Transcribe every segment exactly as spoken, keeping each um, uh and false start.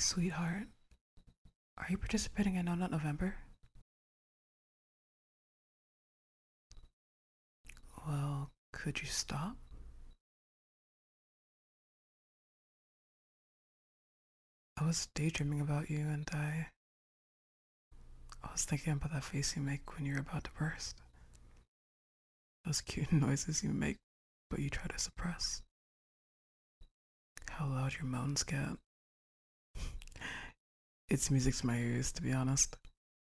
sweetheart. Are you participating in No Nut November? Well, could you stop? I was daydreaming about you and I. I was thinking about that face you make when you're about to burst. Those cute noises you make, but you try to suppress. How loud your moans get. It's music to my ears, to be honest.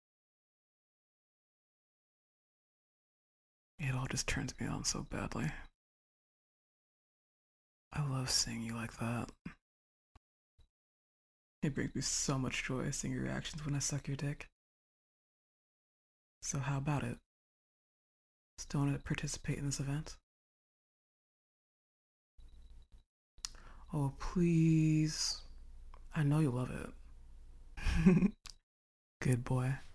It all just turns me on so badly. I love seeing you like that. It brings me so much joy seeing your reactions when I suck your dick. So, how about it? Still want to participate in this event? Oh, please. I know you love it. Good boy.